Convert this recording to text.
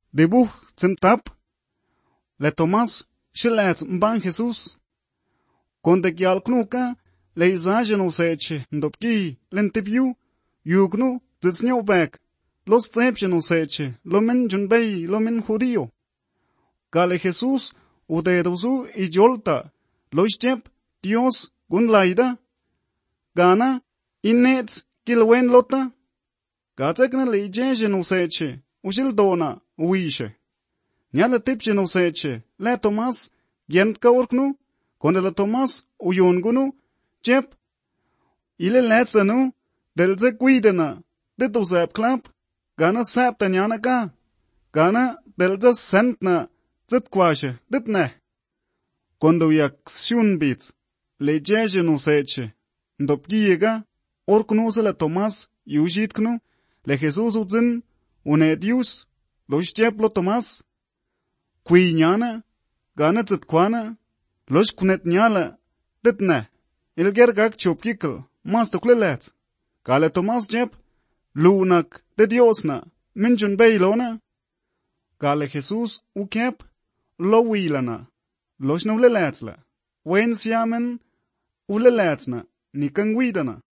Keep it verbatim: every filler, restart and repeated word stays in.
Debuch zum tap, le Tomás, shilet mban Jesus. Konde gyal knuka, le izajen useche, ndopki, lentipiu, yugnu, zitsnyo bek, los tepchen useche, lo men junbei, lo men judío. Gale Jesus, uderuzu y yolta, lo ischep, Dios, gun laida. Gana, innet, kilwen lota. Gatekna le ijejen useche, ushil dona, uishe. Nyala tipchen useche, le Tomás, gent kaurknu, konde le Tomás, uyongunu, chep. Ile letsanu, del ze kuidena, dit usep klap, gana sep tanyana ka. Gana del ze sentna, zit kwashe, dit ne. Konde uyak shunbit, le ijejen useche, ndopgiega, orknuse le Tomás, yujitknu, le Jesus utzin, unedius, lo ischep lo Tomás, kui nyana, gana zit kwana, losh kunet nyala, dit ne, ilger gak chopkikl, mas tukle let, kale Tomás jep, lunak, de Diosna, minjun beilona, kale Jesus ukep, lo wilana, losh no le letsla, wen siamen, ule letsna, nikang widana.